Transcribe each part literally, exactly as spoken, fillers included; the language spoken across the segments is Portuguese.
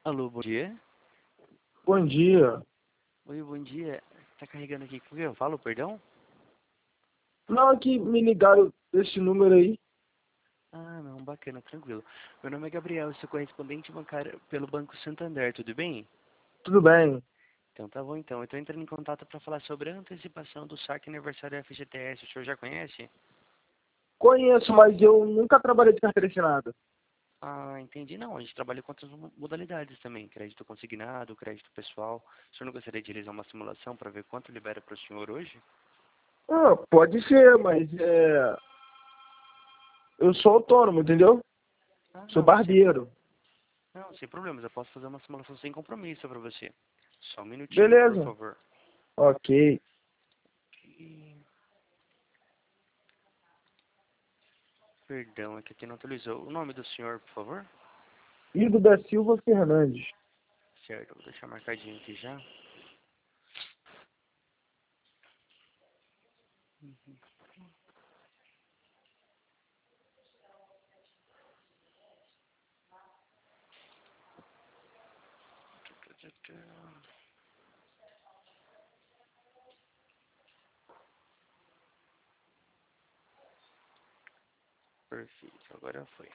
Alô, bom dia. Bom dia. Oi, bom dia. Tá carregando aqui com quem eu falo, perdão? Não, aqui me ligaram desse número aí. Ah, não, bacana, tranquilo. Meu nome é Gabriel, sou correspondente bancário pelo Banco Santander, tudo bem? Tudo bem? Então tá bom, então. Eu tô entrando em contato para falar sobre a antecipação do saque aniversário F G T S. O senhor já conhece? Conheço, mas eu nunca trabalhei de carteira assinada. Ah, entendi. Não, a gente trabalha com outras modalidades também. Crédito consignado, crédito pessoal. O senhor não gostaria de realizar uma simulação para ver quanto libera para o senhor hoje? Ah, pode ser, mas é... eu sou autônomo, entendeu? Ah, Sou não, sem, barbeiro. não, sem problemas. Eu posso fazer uma simulação sem compromisso para você. Só um minutinho, por Beleza. favor. Ok. E- Perdão, é que aqui não atualizou. O nome do senhor, por favor? Igor da Silva Fernandes. Certo, vou deixar marcadinho aqui já. Perfeito, agora foi.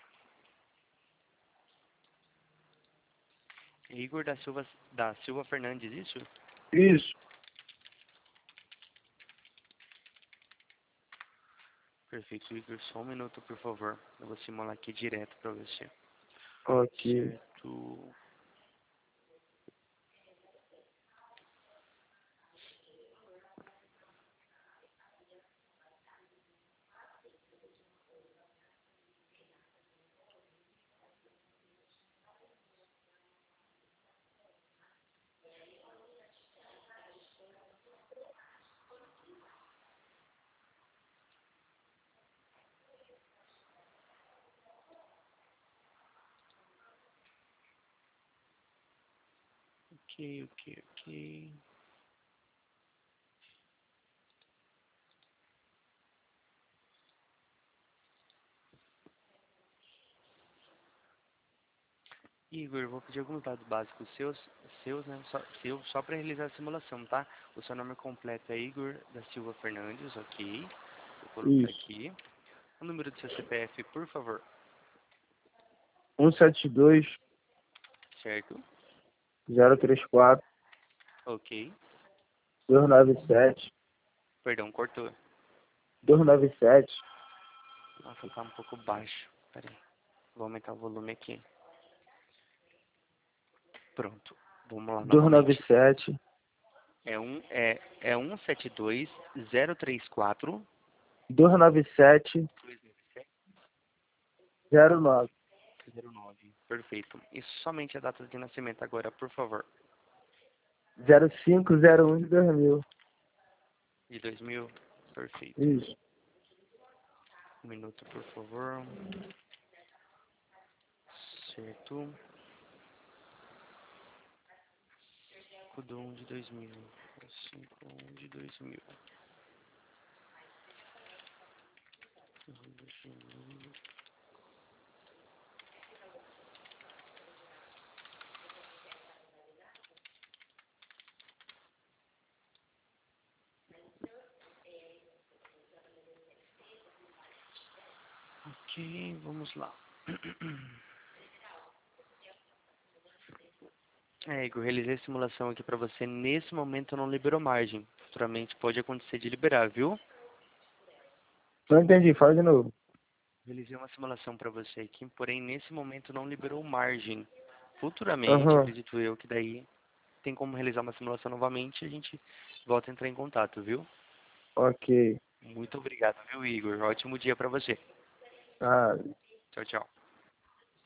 Igor da Silva, da Silva Fernandes, isso? Isso. Perfeito, Igor, só um minuto, por favor. Eu vou simular aqui direto pra você. Ok. Certo. Ok, ok, ok. Igor, eu vou pedir alguns dados básicos seus, seus, né? Só, seu, só para realizar a simulação, tá? O seu nome completo é Igor da Silva Fernandes, ok. Vou colocar Isso. aqui. O número do seu C P F, por favor. um sete dois, Certo? zero três quatro, Ok. dois nove sete, Perdão, cortou. dois nove sete, Nossa, tá um pouco baixo. Pera aí. Vou aumentar o volume aqui. Pronto. Vamos lá dois nove novamente. sete, É um é é um sete dois zero três quatro dois nove sete, zero nove. zero nove. Perfeito. E somente a data de nascimento agora, por favor. zero cinco zero um de dois mil. De dois mil. Perfeito. Isso. Um minuto, por favor. Certo. Código um de dois mil. cinco um de dois mil. Ok, vamos lá. É, Igor, realizei a simulação aqui pra você. Nesse momento não liberou margem. Futuramente pode acontecer de liberar, viu? Não entendi, fala de novo. Realizei uma simulação pra você aqui, porém nesse momento não liberou margem. Futuramente, Aham. acredito eu, que daí tem como realizar uma simulação novamente e a gente volta a entrar em contato, viu? Ok. Muito obrigado, viu, Igor? Ótimo dia pra você. Ah, Tchau, tchau.